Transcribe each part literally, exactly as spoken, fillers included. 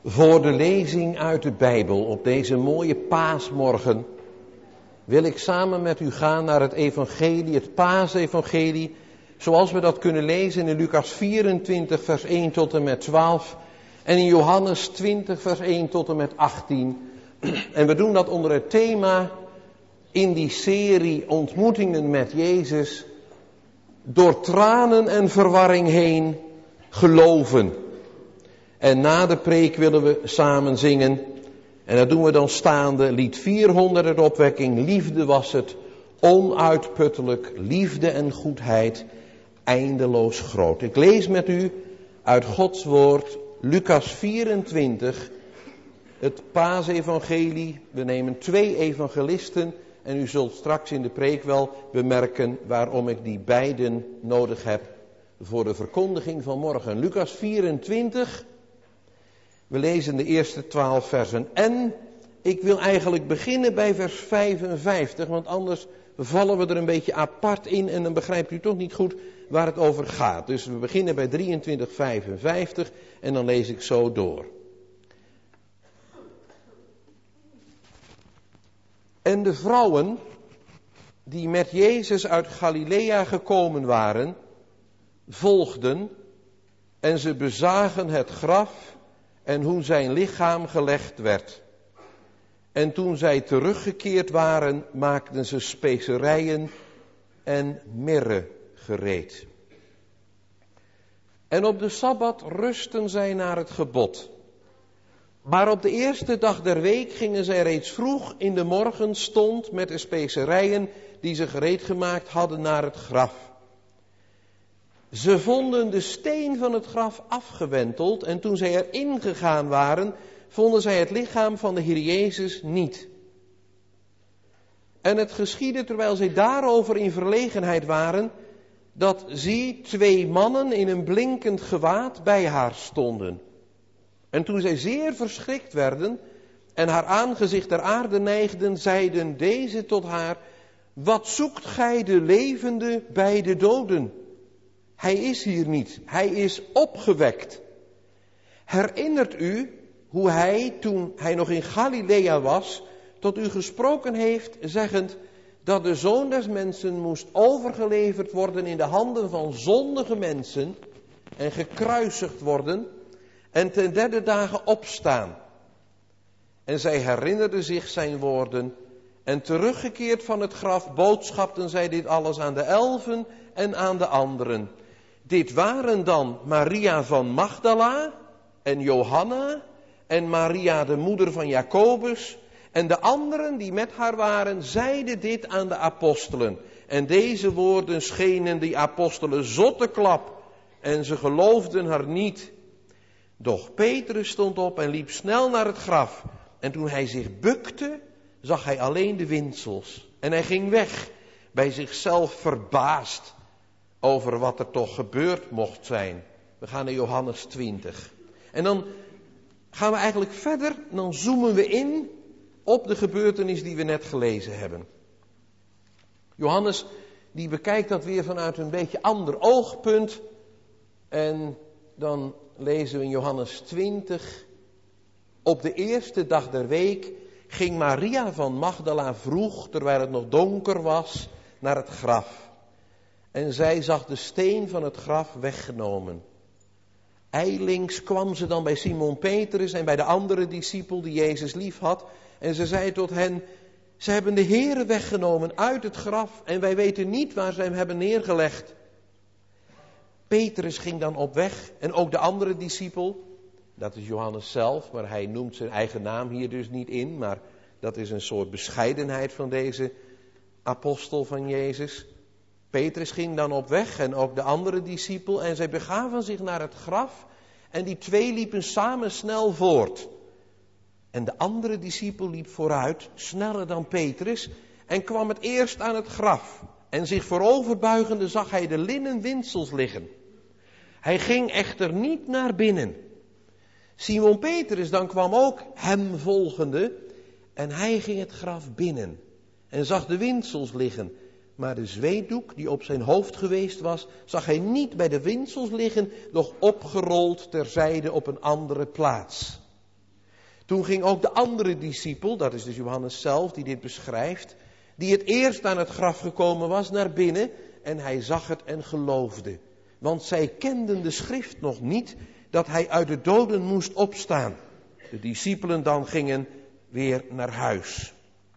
Voor de lezing uit de Bijbel op deze mooie paasmorgen wil ik samen met u gaan naar het evangelie, het paasevangelie, zoals we dat kunnen lezen in Lucas vierentwintig vers één tot en met twaalf en in Johannes twintig vers één tot en met achttien. En we doen dat onder het thema in die serie Ontmoetingen met Jezus, door tranen en verwarring heen geloven. En na de preek willen we samen zingen. En dat doen we dan staande. Lied vierhonderd, het opwekking. Liefde was het, onuitputtelijk. Liefde en goedheid, eindeloos groot. Ik lees met u uit Gods woord, Lucas vierentwintig. Het paasevangelie. We nemen twee evangelisten. En u zult straks in de preek wel bemerken waarom ik die beiden nodig heb voor de verkondiging van morgen. Lucas vierentwintig. We lezen de eerste twaalf versen. En ik wil eigenlijk beginnen bij vers vijfenvijftig, want anders vallen we er een beetje apart in en dan begrijpt u toch niet goed waar het over gaat. Dus we beginnen bij drieëntwintig vijfenvijftig en dan lees ik zo door. En de vrouwen die met Jezus uit Galilea gekomen waren, volgden en ze bezagen het graf en hoe zijn lichaam gelegd werd. En toen zij teruggekeerd waren, maakten ze specerijen en mirre gereed. En op de Sabbat rustten zij naar het gebod. Maar op de eerste dag der week gingen zij reeds vroeg in de morgenstond met de specerijen die ze gereed gemaakt hadden naar het graf. Ze vonden de steen van het graf afgewenteld en toen zij erin gegaan waren, vonden zij het lichaam van de Heer Jezus niet. En het geschiedde terwijl zij daarover in verlegenheid waren, dat zie twee mannen in een blinkend gewaad bij haar stonden. En toen zij zeer verschrikt werden en haar aangezicht ter aarde neigden, zeiden deze tot haar: wat zoekt gij de levende bij de doden? Hij is hier niet, hij is opgewekt. Herinnert u hoe hij, toen hij nog in Galilea was, tot u gesproken heeft, zeggend dat de Zoon des Mensen moest overgeleverd worden in de handen van zondige mensen en gekruisigd worden en ten derde dagen opstaan. En zij herinnerden zich zijn woorden en teruggekeerd van het graf boodschapten zij dit alles aan de elfen en aan de anderen. Dit waren dan Maria van Magdala en Johanna en Maria de moeder van Jacobus en de anderen die met haar waren, zeiden dit aan de apostelen. En deze woorden schenen die apostelen zotteklap en ze geloofden haar niet. Doch Petrus stond op en liep snel naar het graf. En toen hij zich bukte, zag hij alleen de windsels. En hij ging weg, bij zichzelf verbaasd over wat er toch gebeurd mocht zijn. We gaan naar Johannes twintig. En dan gaan we eigenlijk verder, dan zoomen we in op de gebeurtenis die we net gelezen hebben. Johannes, die bekijkt dat weer vanuit een beetje ander oogpunt. En dan lezen we in Johannes twintig. Op de eerste dag der week ging Maria van Magdala vroeg, terwijl het nog donker was, naar het graf. En zij zag de steen van het graf weggenomen. Ijlings kwam ze dan bij Simon Petrus en bij de andere discipel die Jezus lief had. En ze zei tot hen: ze hebben de Heere weggenomen uit het graf en wij weten niet waar ze hem hebben neergelegd. Petrus ging dan op weg en ook de andere discipel. Dat is Johannes zelf, maar hij noemt zijn eigen naam hier dus niet in. Maar dat is een soort bescheidenheid van deze apostel van Jezus. Petrus ging dan op weg en ook de andere discipel en zij begaven zich naar het graf en die twee liepen samen snel voort. En de andere discipel liep vooruit, sneller dan Petrus, en kwam het eerst aan het graf. En zich vooroverbuigende zag hij de linnen windsels liggen. Hij ging echter niet naar binnen. Simon Petrus dan kwam ook hem volgende en hij ging het graf binnen en zag de windsels liggen. Maar de zweetdoek die op zijn hoofd geweest was, zag hij niet bij de windsels liggen, doch opgerold terzijde op een andere plaats. Toen ging ook de andere discipel, dat is dus Johannes zelf die dit beschrijft, die het eerst aan het graf gekomen was, naar binnen en hij zag het en geloofde. Want zij kenden de schrift nog niet, dat hij uit de doden moest opstaan. De discipelen dan gingen weer naar huis.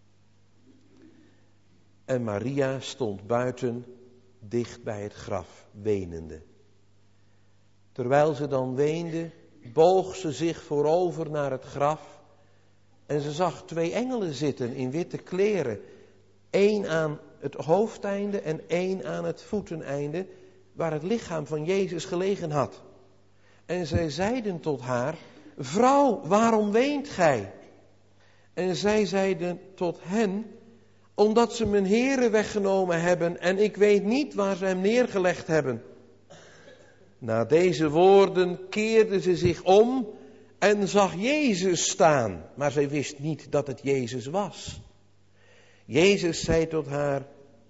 En Maria stond buiten, dicht bij het graf, wenende. Terwijl ze dan weende, boog ze zich voorover naar het graf. En ze zag twee engelen zitten in witte kleren. Eén aan het hoofdeinde en één aan het voeteneinde, waar het lichaam van Jezus gelegen had. En zij zeiden tot haar: Vrouw, waarom weent gij? En zij zeiden tot hen: Omdat ze mijn Heere weggenomen hebben en ik weet niet waar ze hem neergelegd hebben. Na deze woorden keerde ze zich om en zag Jezus staan, maar zij wist niet dat het Jezus was. Jezus zei tot haar: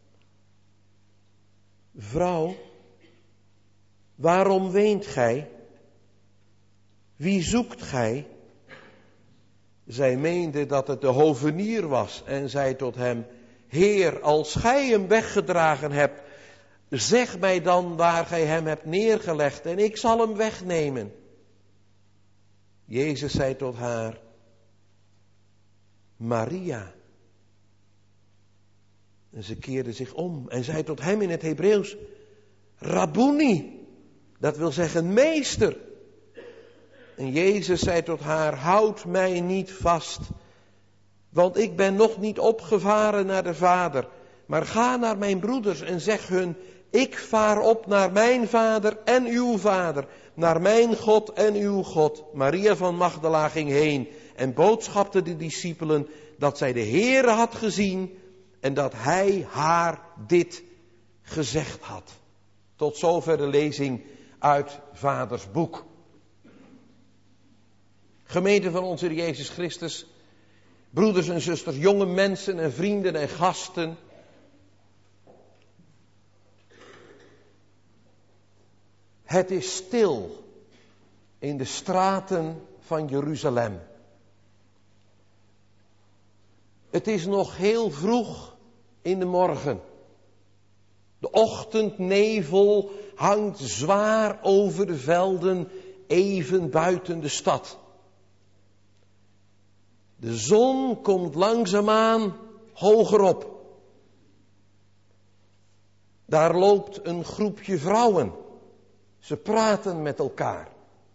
Vrouw, waarom weent gij? Wie zoekt gij? Zij meende dat het de hovenier was en zei tot hem: Heer, als gij hem weggedragen hebt, zeg mij dan waar gij hem hebt neergelegd en ik zal hem wegnemen. Jezus zei tot haar: Maria. En ze keerde zich om en zei tot hem in het Hebreeuws: Rabboni, dat wil zeggen meester. En Jezus zei tot haar: Houd mij niet vast, want ik ben nog niet opgevaren naar de Vader. Maar ga naar mijn broeders en zeg hun: Ik vaar op naar mijn Vader en uw Vader, naar mijn God en uw God. Maria van Magdala ging heen en boodschapte de discipelen dat zij de Heere had gezien en dat hij haar dit gezegd had. Tot zover de lezing uit Vaders boek. Gemeente van onze Heer Jezus Christus, broeders en zusters, jonge mensen en vrienden en gasten. Het is stil in de straten van Jeruzalem. Het is nog heel vroeg in de morgen. De ochtendnevel hangt zwaar over de velden even buiten de stad. De zon komt langzaamaan hoger op. Daar loopt een groepje vrouwen. Ze praten met elkaar.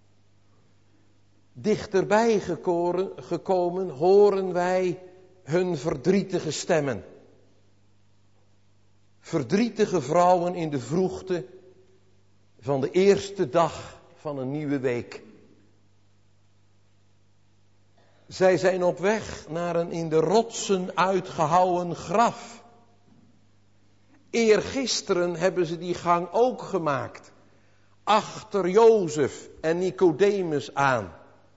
Dichterbij gekomen horen wij hun verdrietige stemmen. Verdrietige vrouwen in de vroegte van de eerste dag van een nieuwe week. Zij zijn op weg naar een in de rotsen uitgehouwen graf. Eergisteren hebben ze die gang ook gemaakt. Achter Jozef en Nicodemus aan.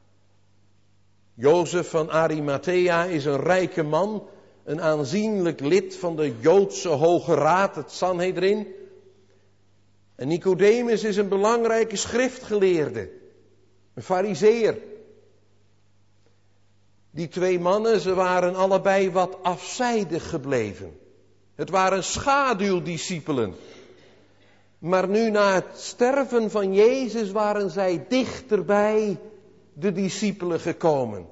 Jozef van Arimathea is een rijke man, een aanzienlijk lid van de Joodse Hoge Raad, het Sanhedrin. En Nicodemus is een belangrijke schriftgeleerde, een farizeeër. Die twee mannen, ze waren allebei wat afzijdig gebleven. Het waren schaduwdiscipelen. Maar nu na het sterven van Jezus waren zij dichterbij de discipelen gekomen.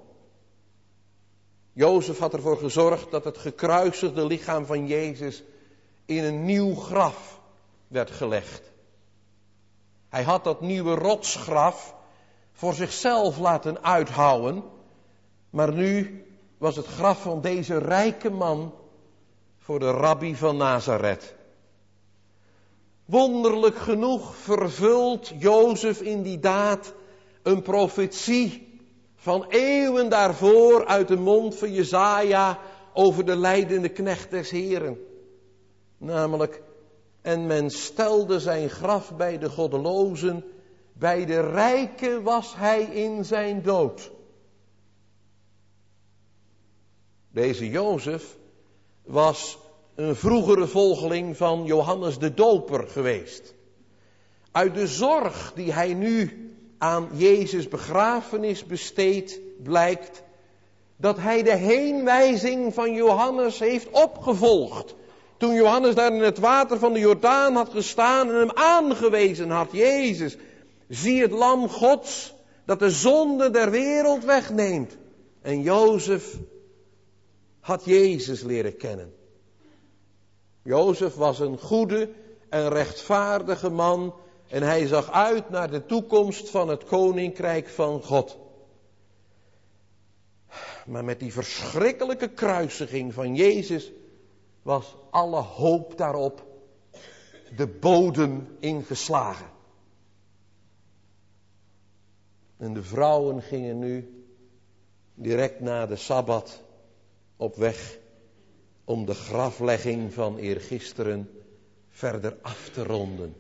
Jozef had ervoor gezorgd dat het gekruisigde lichaam van Jezus in een nieuw graf werd gelegd. Hij had dat nieuwe rotsgraf voor zichzelf laten uithouwen. Maar nu was het graf van deze rijke man voor de rabbi van Nazareth. Wonderlijk genoeg vervult Jozef in die daad een profetie van eeuwen daarvoor uit de mond van Jesaja over de lijdende knecht des Heren. Namelijk, en men stelde zijn graf bij de goddelozen, bij de rijke was hij in zijn dood. Deze Jozef was een vroegere volgeling van Johannes de Doper geweest. Uit de zorg die hij nu aan Jezus' begrafenis besteedt, blijkt dat hij de heenwijzing van Johannes heeft opgevolgd. Toen Johannes daar in het water van de Jordaan had gestaan en hem aangewezen had. Jezus, zie het lam Gods dat de zonde der wereld wegneemt. En Jozef had Jezus leren kennen. Jozef was een goede en rechtvaardige man en hij zag uit naar de toekomst van het koninkrijk van God. Maar met die verschrikkelijke kruisiging van Jezus was alle hoop daarop de bodem ingeslagen. En de vrouwen gingen nu direct na de Sabbat op weg om de graflegging van eergisteren verder af te ronden.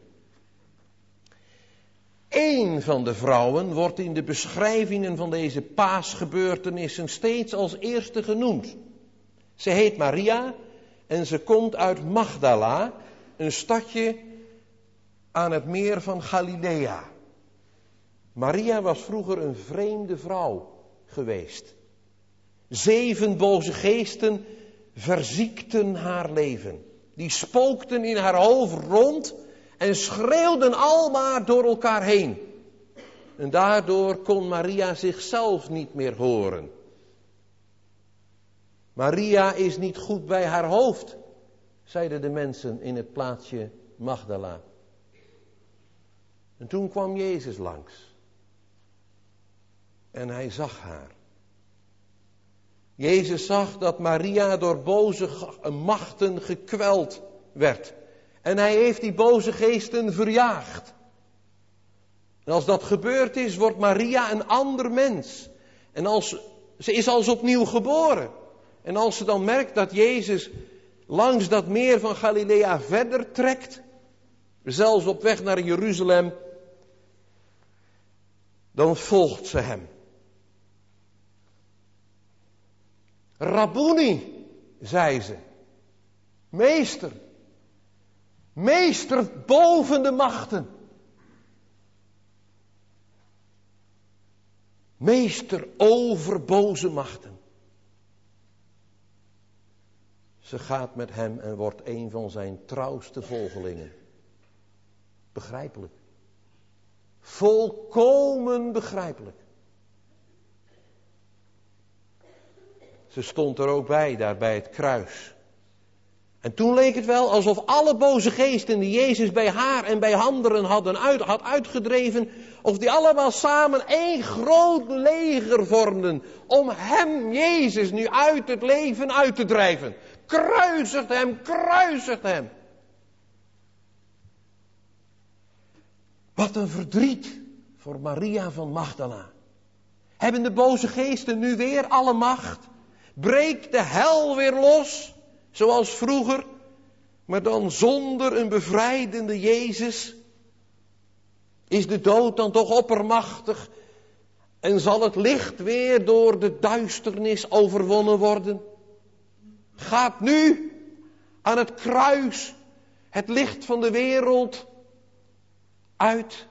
Eén van de vrouwen wordt in de beschrijvingen van deze paasgebeurtenissen steeds als eerste genoemd. Ze heet Maria en ze komt uit Magdala, een stadje aan het meer van Galilea. Maria was vroeger een vreemde vrouw geweest. Zeven boze geesten verziekten haar leven. Die spookten in haar hoofd rond en schreeuwden almaar door elkaar heen. En daardoor kon Maria zichzelf niet meer horen. Maria is niet goed bij haar hoofd, zeiden de mensen in het plaatsje Magdala. En toen kwam Jezus langs. En hij zag haar. Jezus zag dat Maria door boze machten gekweld werd. En hij heeft die boze geesten verjaagd. En als dat gebeurd is, wordt Maria een ander mens. En als, ze is als opnieuw geboren. En als ze dan merkt dat Jezus langs dat meer van Galilea verder trekt, zelfs op weg naar Jeruzalem, dan volgt ze hem. Rabboni, zei ze. Meester. Meester boven de machten. Meester over boze machten. Ze gaat met hem en wordt een van zijn trouwste volgelingen. Begrijpelijk. Volkomen begrijpelijk. Ze stond er ook bij, daar bij het kruis. En toen leek het wel alsof alle boze geesten die Jezus bij haar en bij anderen hadden uit, had uitgedreven, of die allemaal samen één groot leger vormden om hem, Jezus, nu uit het leven uit te drijven. Kruisigt hem, kruisigt hem. Wat een verdriet voor Maria van Magdala. Hebben de boze geesten nu weer alle macht? Breekt de hel weer los, zoals vroeger, maar dan zonder een bevrijdende Jezus? Is de dood dan toch oppermachtig en zal het licht weer door de duisternis overwonnen worden? Gaat nu aan het kruis het licht van de wereld uit?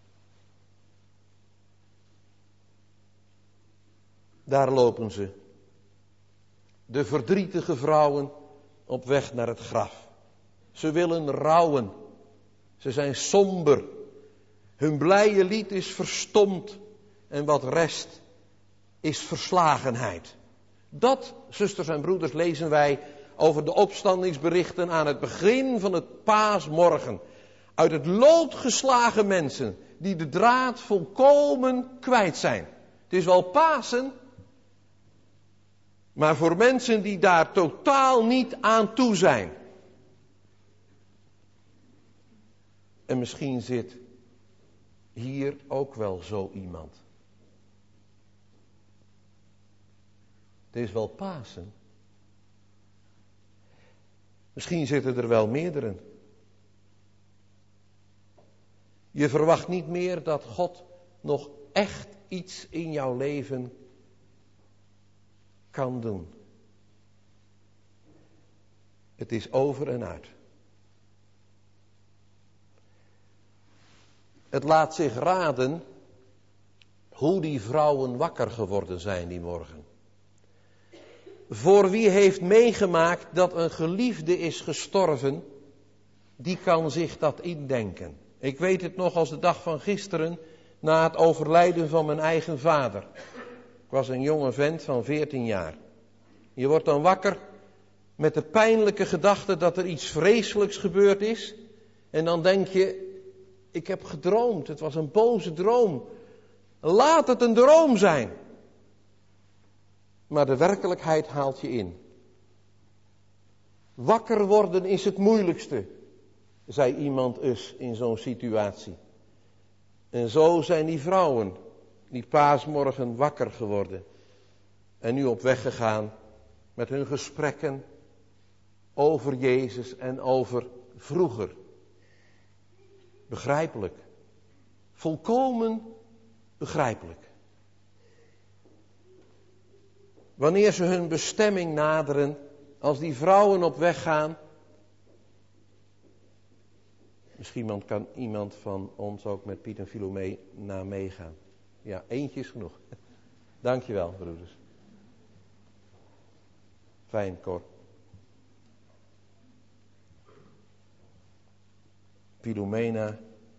Daar lopen ze. De verdrietige vrouwen op weg naar het graf. Ze willen rouwen. Ze zijn somber. Hun blije lied is verstomd. En wat rest is verslagenheid. Dat, zusters en broeders, lezen wij over de opstandingsberichten aan het begin van het paasmorgen. Uit het lood geslagen mensen die de draad volkomen kwijt zijn. Het is wel Pasen, maar voor mensen die daar totaal niet aan toe zijn. En misschien zit hier ook wel zo iemand. Het is wel Pasen. Misschien zitten er wel meerdere. Je verwacht niet meer dat God nog echt iets in jouw leven kan doen. Het is over en uit. Het laat zich raden hoe die vrouwen wakker geworden zijn die morgen. Voor wie heeft meegemaakt dat een geliefde is gestorven, die kan zich dat indenken. Ik weet het nog als de dag van gisteren, na het overlijden van mijn eigen vader. Ik was een jonge vent van veertien jaar. Je wordt dan wakker met de pijnlijke gedachte dat er iets vreselijks gebeurd is. En dan denk je, ik heb gedroomd, het was een boze droom. Laat het een droom zijn. Maar de werkelijkheid haalt je in. Wakker worden is het moeilijkste, zei iemand eens in zo'n situatie. En zo zijn die vrouwen die paasmorgen wakker geworden. En nu op weg gegaan met hun gesprekken over Jezus en over vroeger. Begrijpelijk. Volkomen begrijpelijk. Wanneer ze hun bestemming naderen, als die vrouwen op weg gaan. Misschien kan iemand van ons ook met Piet en Filomena meegaan. Ja, eentje is genoeg. Dankjewel, broeders. Fijn, Cor. Filomena,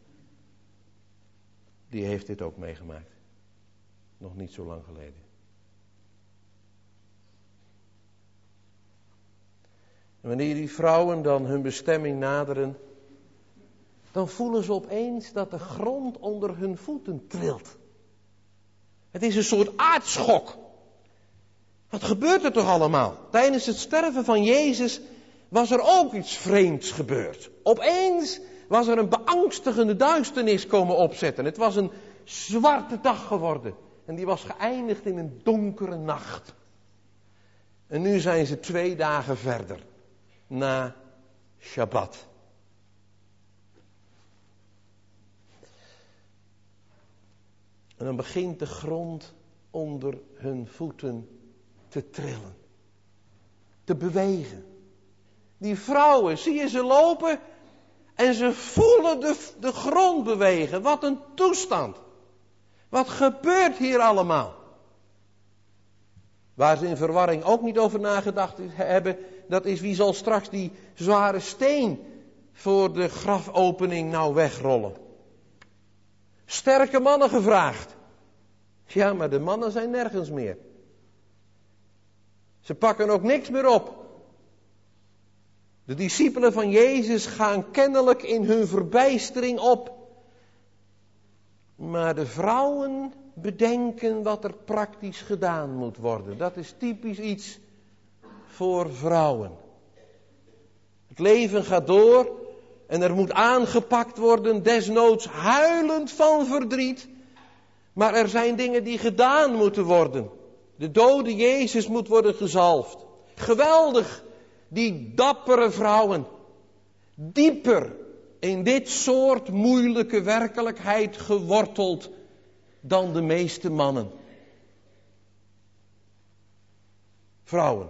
die heeft dit ook meegemaakt. Nog niet zo lang geleden. En wanneer die vrouwen dan hun bestemming naderen, dan voelen ze opeens dat de grond onder hun voeten trilt. Het is een soort aardschok. Wat gebeurt er toch allemaal? Tijdens het sterven van Jezus was er ook iets vreemds gebeurd. Opeens was er een beangstigende duisternis komen opzetten. Het was een zwarte dag geworden. En die was geëindigd in een donkere nacht. En nu zijn ze twee dagen verder. Na Shabbat. En dan begint de grond onder hun voeten te trillen. Te bewegen. Die vrouwen, zie je ze lopen en ze voelen de, de grond bewegen. Wat een toestand. Wat gebeurt hier allemaal? Waar ze in verwarring ook niet over nagedacht hebben, dat is wie zal straks die zware steen voor de grafopening nou wegrollen. Sterke mannen gevraagd. Ja, maar de mannen zijn nergens meer. Ze pakken ook niks meer op. De discipelen van Jezus gaan kennelijk in hun verbijstering op. Maar de vrouwen bedenken wat er praktisch gedaan moet worden. Dat is typisch iets voor vrouwen. Het leven gaat door en er moet aangepakt worden, desnoods huilend van verdriet. Maar er zijn dingen die gedaan moeten worden. De dode Jezus moet worden gezalfd. Geweldig, die dappere vrouwen. Dieper in dit soort moeilijke werkelijkheid geworteld dan de meeste mannen. Vrouwen.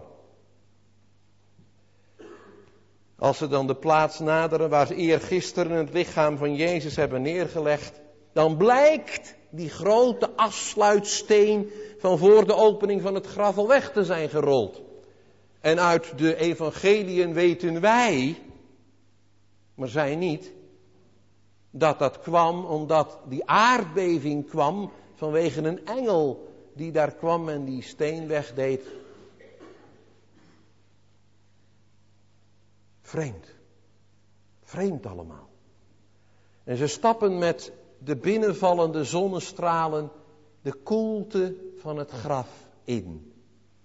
Als ze dan de plaats naderen waar ze eergisteren het lichaam van Jezus hebben neergelegd, dan blijkt die grote afsluitsteen van voor de opening van het graf al weg te zijn gerold. En uit de evangeliën weten wij, maar zij niet, dat dat kwam omdat die aardbeving kwam vanwege een engel die daar kwam en die steen wegdeed. Vreemd. Vreemd allemaal. En ze stappen met de binnenvallende zonnestralen de koelte van het graf in.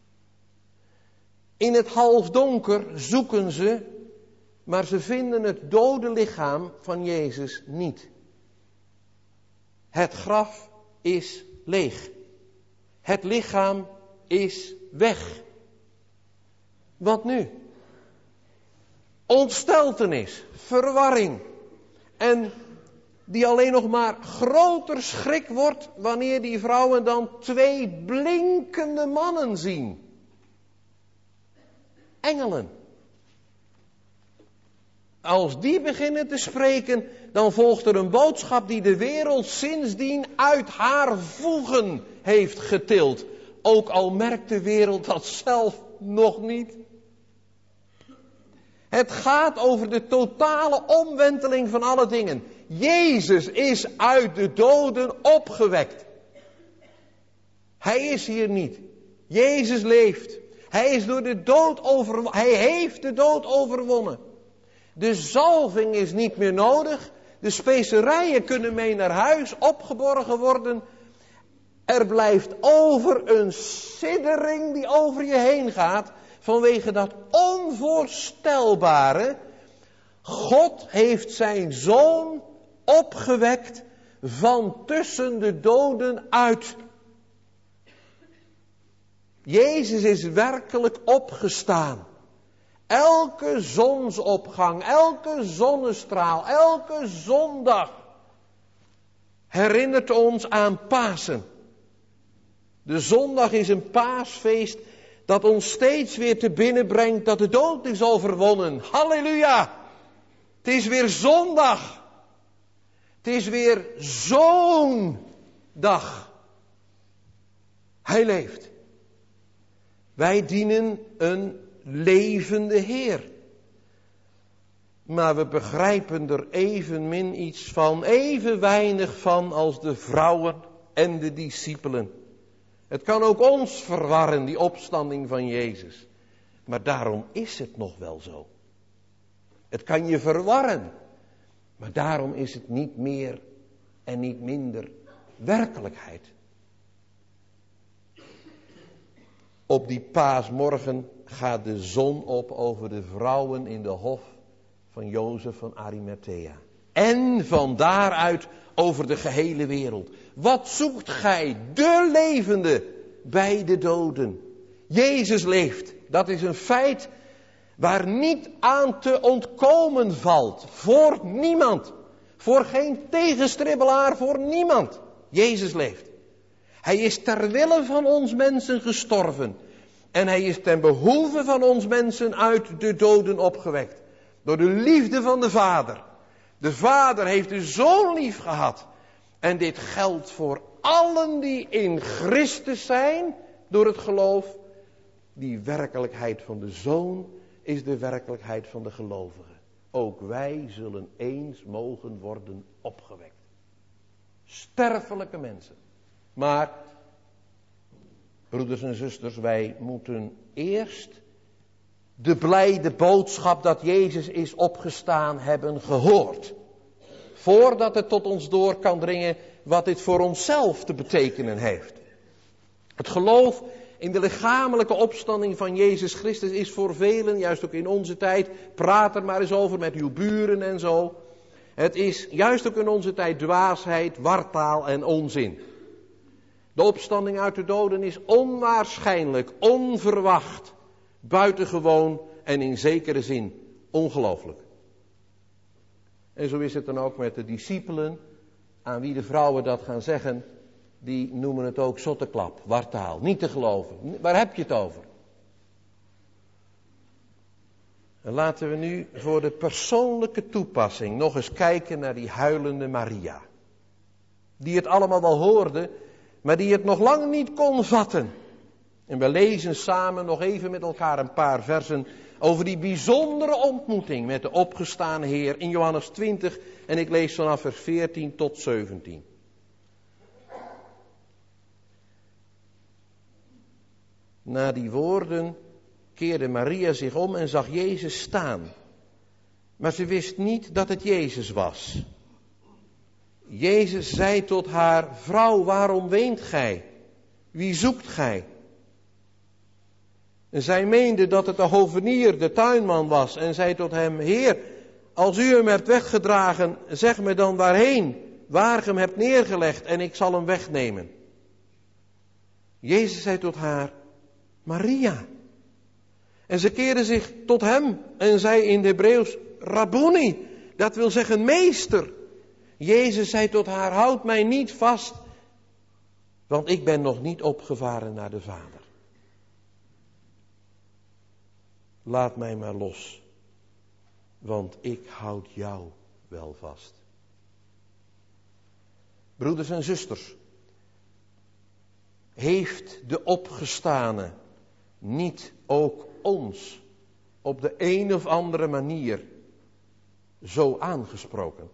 In het halfdonker zoeken ze, maar ze vinden het dode lichaam van Jezus niet. Het graf is leeg. Het lichaam is weg. Wat nu? Ontsteltenis, verwarring. En die alleen nog maar groter schrik wordt wanneer die vrouwen dan twee blinkende mannen zien. Engelen. Als die beginnen te spreken, dan volgt er een boodschap die de wereld sindsdien uit haar voegen heeft getild. Ook al merkt de wereld dat zelf nog niet. Het gaat over de totale omwenteling van alle dingen. Jezus is uit de doden opgewekt. Hij is hier niet. Jezus leeft. Hij is door de dood overwonnen. Hij heeft de dood overwonnen. De zalving is niet meer nodig. De specerijen kunnen mee naar huis opgeborgen worden. Er blijft over een siddering die over je heen gaat. Vanwege dat onvoorstelbare. God heeft zijn zoon opgewekt van tussen de doden uit. Jezus is werkelijk opgestaan. Elke zonsopgang, elke zonnestraal, elke zondag herinnert ons aan Pasen. De zondag is een paasfeest dat ons steeds weer te binnen brengt dat de dood is overwonnen. Halleluja! Het is weer zondag. Het is weer zo'n dag. Hij leeft. Wij dienen een levende Heer. Maar we begrijpen er evenmin iets van, even weinig van als de vrouwen en de discipelen. Het kan ook ons verwarren, die opstanding van Jezus. Maar daarom is het nog wel zo. Het kan je verwarren. Maar daarom is het niet meer en niet minder werkelijkheid. Op die paasmorgen gaat de zon op over de vrouwen in de hof van Jozef van Arimathea. En van daaruit over de gehele wereld. Wat zoekt gij, de levende, bij de doden? Jezus leeft. Dat is een feit waar niet aan te ontkomen valt. Voor niemand. Voor geen tegenstribbelaar, voor niemand. Jezus leeft. Hij is ter wille van ons mensen gestorven. En hij is ten behoeve van ons mensen uit de doden opgewekt. Door de liefde van de Vader. De Vader heeft de Zoon lief gehad. En dit geldt voor allen die in Christus zijn, door het geloof. Die werkelijkheid van de Zoon is de werkelijkheid van de gelovigen. Ook wij zullen eens mogen worden opgewekt. Sterfelijke mensen. Maar, broeders en zusters, wij moeten eerst de blijde boodschap dat Jezus is opgestaan hebben gehoord. Voordat het tot ons door kan dringen wat dit voor onszelf te betekenen heeft. Het geloof in de lichamelijke opstanding van Jezus Christus is voor velen, juist ook in onze tijd, praat er maar eens over met uw buren en zo. Het is juist ook in onze tijd dwaasheid, wartaal en onzin. De opstanding uit de doden is onwaarschijnlijk, onverwacht, buitengewoon en in zekere zin ongelooflijk. En zo is het dan ook met de discipelen, aan wie de vrouwen dat gaan zeggen, die noemen het ook zotteklap, wartaal, niet te geloven. Waar heb je het over? En laten we nu voor de persoonlijke toepassing nog eens kijken naar die huilende Maria. Die het allemaal wel hoorde, maar die het nog lang niet kon vatten. En we lezen samen nog even met elkaar een paar versen over die bijzondere ontmoeting met de opgestane Heer in Johannes twintig. En ik lees vanaf vers veertien tot zeventien. Na die woorden keerde Maria zich om en zag Jezus staan. Maar ze wist niet dat het Jezus was. Jezus zei tot haar: vrouw, waarom weent gij? Wie zoekt gij? En zij meende dat het de hovenier, de tuinman was, en zei tot hem: Heer, als u hem hebt weggedragen, zeg me dan waarheen, waar ge hem hebt neergelegd, en ik zal hem wegnemen. Jezus zei tot haar: Maria. En ze keerde zich tot hem en zei in het Hebreeuws: Rabboni, dat wil zeggen meester. Jezus zei tot haar: houd mij niet vast, want ik ben nog niet opgevaren naar de Vader. Laat mij maar los, want ik houd jou wel vast. Broeders en zusters, heeft de opgestane niet ook ons op de een of andere manier zo aangesproken?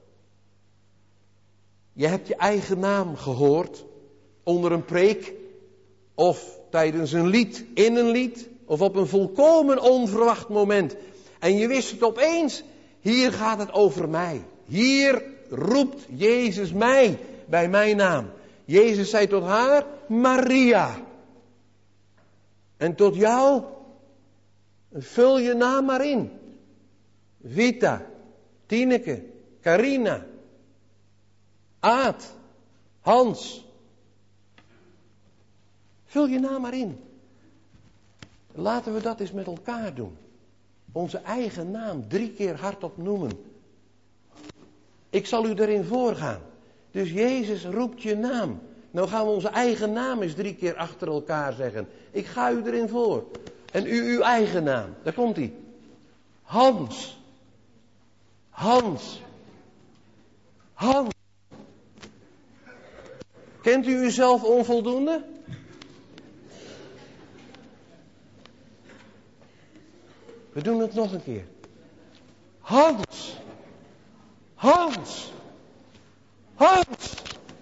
Je hebt je eigen naam gehoord onder een preek of tijdens een lied, in een lied of op een volkomen onverwacht moment. En je wist het opeens, hier gaat het over mij. Hier roept Jezus mij bij mijn naam. Jezus zei tot haar, Maria. En tot jou, vul je naam maar in. Vita, Tineke, Carina, Aad, Hans. Vul je naam maar in. Laten we dat eens met elkaar doen. Onze eigen naam drie keer hardop noemen. Ik zal u erin voorgaan. Dus Jezus roept je naam. Nou gaan we onze eigen naam eens drie keer achter elkaar zeggen. Ik ga u erin voor. En u uw eigen naam. Daar komt hij. Hans. Hans. Hans. Kent u uzelf onvoldoende? We doen het nog een keer. Hans. Hans. Hans.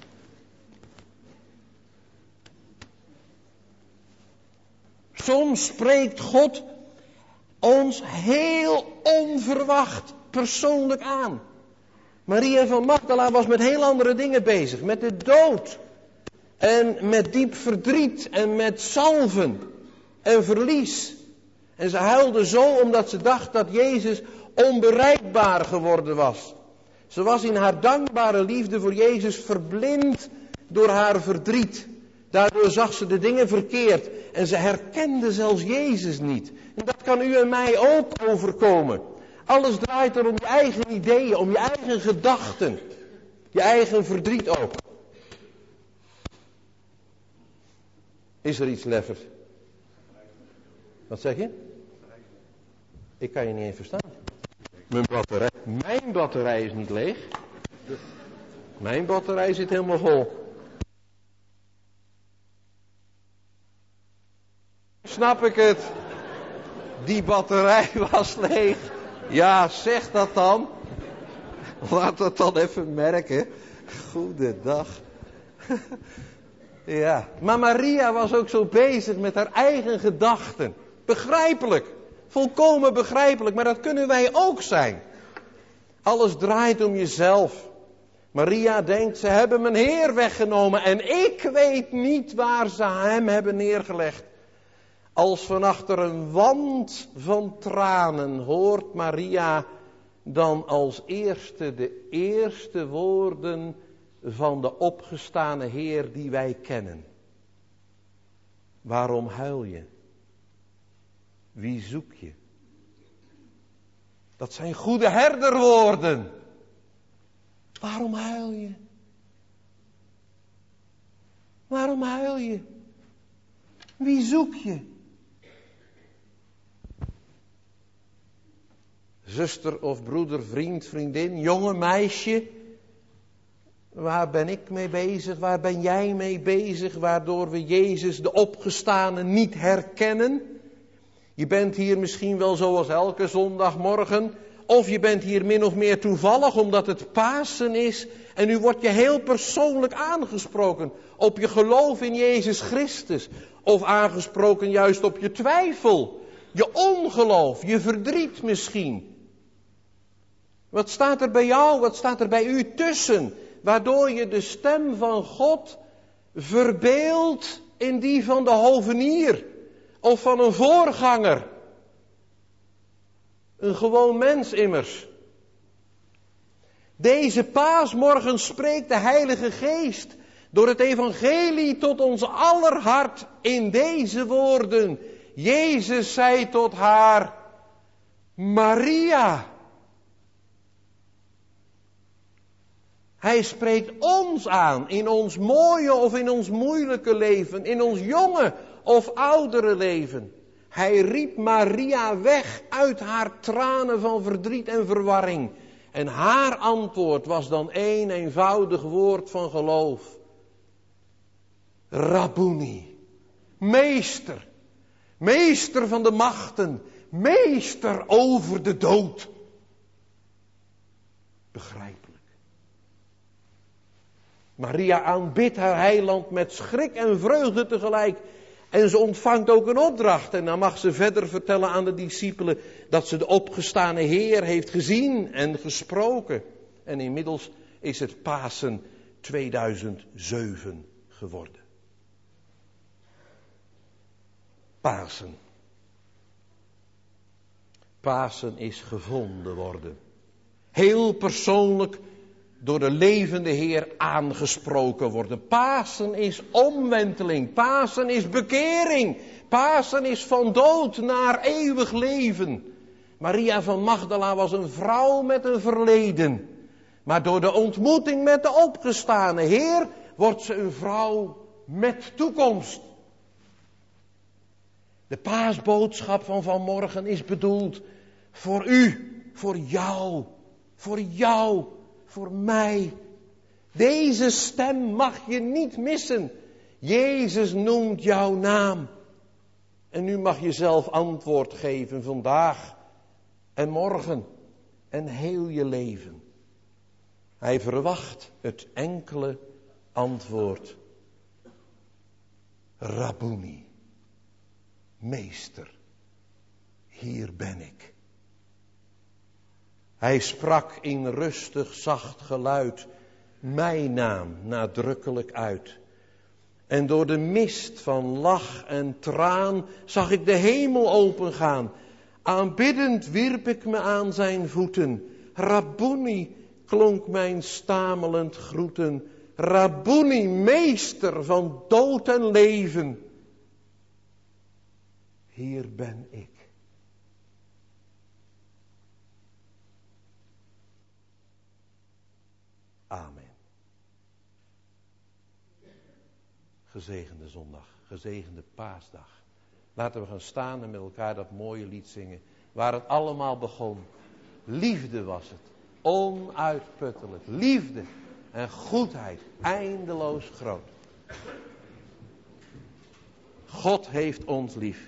Soms spreekt God ons heel onverwacht persoonlijk aan. Maria van Magdala was met heel andere dingen bezig. Met de dood. En met diep verdriet. En met zalven. En verlies. En ze huilde zo omdat ze dacht dat Jezus onbereikbaar geworden was. Ze was in haar dankbare liefde voor Jezus verblind door haar verdriet. Daardoor zag ze de dingen verkeerd. En ze herkende zelfs Jezus niet. En dat kan u en mij ook overkomen. Alles draait er om je eigen ideeën, om je eigen gedachten. Je eigen verdriet ook. Is er iets, Leffert? Wat zeg je? Ik kan je niet eens verstaan. Mijn batterij, mijn batterij is niet leeg. Mijn batterij zit helemaal vol. Snap ik het? Die batterij was leeg. Ja, zeg dat dan. Laat dat dan even merken. Goedendag. Ja, maar Maria was ook zo bezig met haar eigen gedachten. Begrijpelijk. Volkomen begrijpelijk, maar dat kunnen wij ook zijn. Alles draait om jezelf. Maria denkt, ze hebben mijn Heer weggenomen en ik weet niet waar ze hem hebben neergelegd. Als van achter een wand van tranen hoort Maria dan als eerste de eerste woorden van de opgestane Heer die wij kennen. Waarom huil je? Wie zoek je? Dat zijn goede herderwoorden. Waarom huil je? Waarom huil je? Wie zoek je? Zuster of broeder, vriend, vriendin, jonge meisje. Waar ben ik mee bezig? Waar ben jij mee bezig? Waardoor we Jezus de opgestane niet herkennen. Je bent hier misschien wel zoals elke zondagmorgen. Of je bent hier min of meer toevallig omdat het Pasen is. En nu word je heel persoonlijk aangesproken op je geloof in Jezus Christus. Of aangesproken juist op je twijfel. Je ongeloof, je verdriet misschien. Wat staat er bij jou, wat staat er bij u tussen? Waardoor je de stem van God verbeeldt in die van de hovenier. Of van een voorganger. Een gewoon mens immers. Deze paasmorgen spreekt de Heilige Geest door het evangelie tot ons aller hart in deze woorden. Jezus zei tot haar, Maria. Hij spreekt ons aan in ons mooie of in ons moeilijke leven, in ons jonge of oudere leven. Hij riep Maria weg uit haar tranen van verdriet en verwarring. En haar antwoord was dan één eenvoudig woord van geloof. Rabboni, meester, Meester van de machten. Meester over de dood. Begrijpelijk. Maria aanbidt haar heiland met schrik en vreugde tegelijk. En ze ontvangt ook een opdracht. En dan mag ze verder vertellen aan de discipelen dat ze de opgestane Heer heeft gezien en gesproken. En inmiddels is het Pasen tweeduizend zeven geworden. Pasen. Pasen is gevonden worden. Heel persoonlijk door de levende Heer aangesproken worden. Pasen is omwenteling. Pasen is bekering. Pasen is van dood naar eeuwig leven. Maria van Magdala was een vrouw met een verleden. Maar door de ontmoeting met de opgestane Heer wordt ze een vrouw met toekomst. De paasboodschap van vanmorgen is bedoeld voor u, voor jou, voor jou, voor mij. Deze stem mag je niet missen. Jezus noemt jouw naam. En nu mag je zelf antwoord geven vandaag en morgen en heel je leven. Hij verwacht het enkele antwoord. Rabboni, meester, hier ben ik. Hij sprak in rustig zacht geluid mijn naam nadrukkelijk uit. En door de mist van lach en traan zag ik de hemel opengaan. Aanbiddend wierp ik me aan zijn voeten. Rabboni, klonk mijn stamelend groeten. Rabboni, meester van dood en leven. Hier ben ik. Amen. Gezegende zondag, gezegende paasdag. Laten we gaan staan en met elkaar dat mooie lied zingen. Waar het allemaal begon. Liefde was het. Onuitputtelijk. Liefde en goedheid. Eindeloos groot. God heeft ons lief.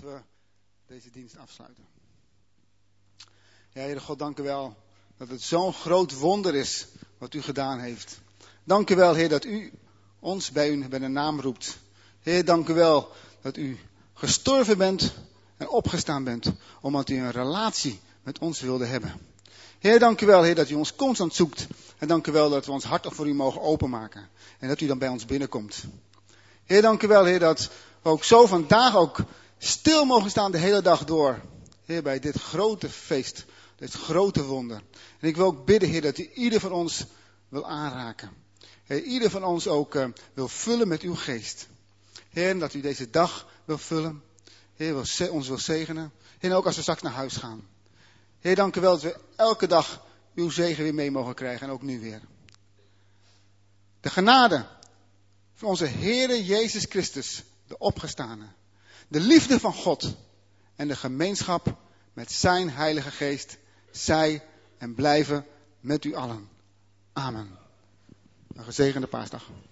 we deze dienst afsluiten. Ja, Heere God, dank u wel dat het zo'n groot wonder is wat u gedaan heeft. Dank u wel, Heer, dat u ons bij u bij de naam roept. Heer, dank u wel dat u gestorven bent en opgestaan bent, omdat u een relatie met ons wilde hebben. Heer, dank u wel, Heer, dat u ons constant zoekt. En dank u wel dat we ons hart voor u mogen openmaken. En dat u dan bij ons binnenkomt. Heer, dank u wel, Heer, dat we ook zo vandaag ook stil mogen staan de hele dag door. Heer, bij dit grote feest, dit grote wonder. En ik wil ook bidden, Heer, dat u ieder van ons wil aanraken. Heer, ieder van ons ook uh, wil vullen met uw geest. Heer, dat u deze dag wil vullen. Heer, wil ze- ons wil zegenen. Heer, ook als we straks naar huis gaan. Heer, dank u wel dat we elke dag uw zegen weer mee mogen krijgen. En ook nu weer. De genade van onze Heere Jezus Christus, de opgestane. De liefde van God. En de gemeenschap met zijn Heilige Geest. Zij en blijven met u allen. Amen. Een gezegende paasdag.